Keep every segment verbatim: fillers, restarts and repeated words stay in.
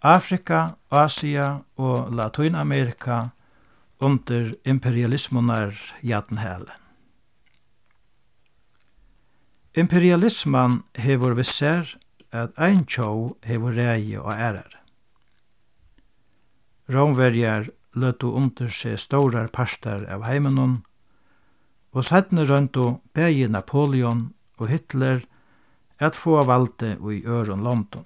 Afrika, Asia og Latinamerika under imperialismunar jatenhæle. Imperialisman hevur visser at ein tjó hevur rægi og ærar. Rómverjar løtu under seg stórar partar av heiminum, og sætni røndu bæði Napoleon og Hitler at få valde i øron London.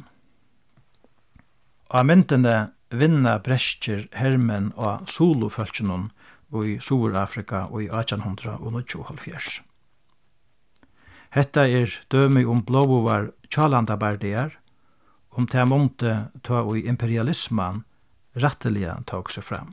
Av myndene vinna breskjer hermen og Zulu-fölkjennom i Sur-Afrika og i átjan hundrað og níggjuoghálvfjerðs. Hetta er dømi om blåbovar tjalandabardiar, om ta månte ta og imperialisman rætteliga tok seg fram.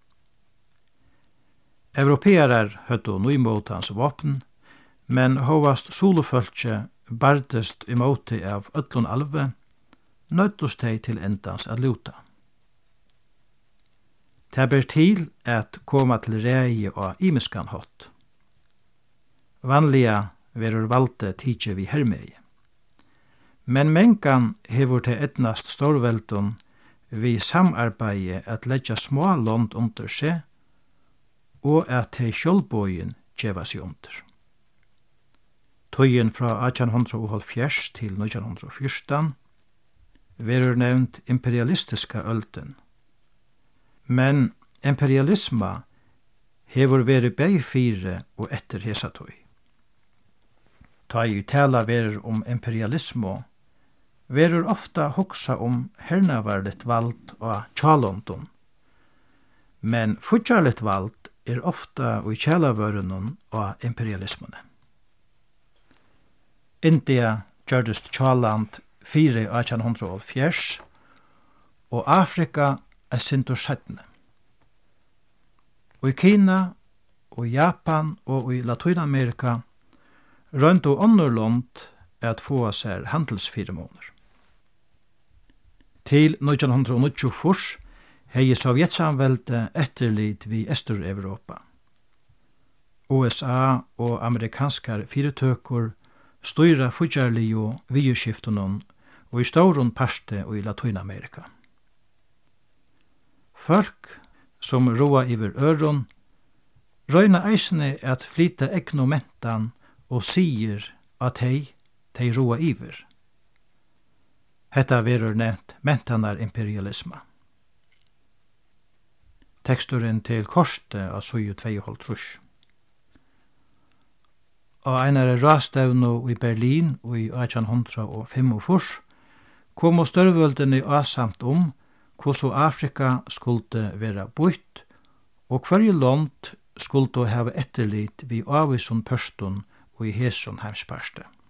Europearar høttu nýmótans våpen, men hovast Zulu-fölkje bardest i måte av öllun alve, nøttust tei til endans at luta. Det ber til at koma til rægi og imiskan hot. Vanliga verur valde tidje vi hermegi. Men mengan hevur til etnast stórveldun vi samarbeie at leggja små lond under seg, og at tei sjálvbógin geva seg under. Tøyen fra átjan hundrað og hálvfjerðs til nítjan hundrað og fjúrtan verur nevnt imperialistiska ölden. Men imperialisma hevur verið bæði fyri og etter hesa tøy. Ta i tala verur om imperialismo, verur ofta hugsa om hernavarligt vald og tjalondun, men futjarligt vald er ofta i kjalavörunum og imperialismone. India gjørdest tjaland fyri átjan hundrað og hálvfjerðs, og Afrika er sindur sætne. Og i Kina, og Japan og i Latinamerika røndu onnur lond at få seg handelsfirmåner. Til nítjan hundrað og níggjuogfýrs hei Sovjetsamveldet etterlit vi Estur-Europa. U S A og amerikanskar fyrirtøkur støyra fudjarligu viðurskiftunum og i stórun parti og i Latinamerika. Folk som roa yver øron røyna eisne at flyta egnu mentan og sier at hei, hei roa yver. Hetta verur nevnt mentanar imperialisma. Teksturin til korste av søju tveihálvtrýss. Og einare rastevnu i Berlin og i átjan hundrað og fimmogfýrs kom og størvöldinni asamt om hvordan Afrika skulle vera bútt og hverju land skulle hava etterlit vi avvisun pörstun og i hesun heimsparste.